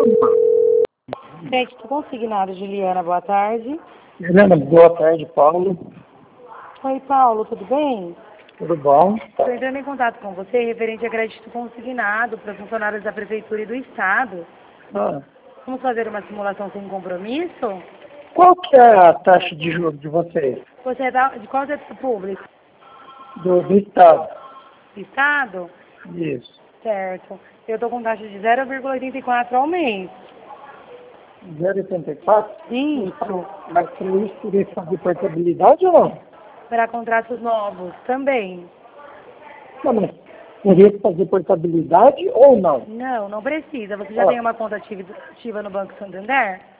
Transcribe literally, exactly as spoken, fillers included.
Crédito consignado, Juliana, boa tarde. Juliana, boa tarde, Paulo. Oi, Paulo, tudo bem? Tudo bom? Estou entrando em contato com você referente a crédito consignado para funcionários da Prefeitura e do Estado. Ah, Vamos fazer uma simulação sem compromisso? qual que é a taxa de juros de vocês? Você é da, de qual setor público? Do, do Estado? Estado? Isso. Certo. Eu estou com taxa de zero vírgula oitenta e quatro ao mês. zero vírgula oitenta e quatro? Isso. Mas para isso teria que fazer portabilidade ou não? Para contratos novos também. Não, mas teria que fazer portabilidade ou não? Não, não precisa. Você já Ó, tem uma conta ativa ativa no Banco Santander?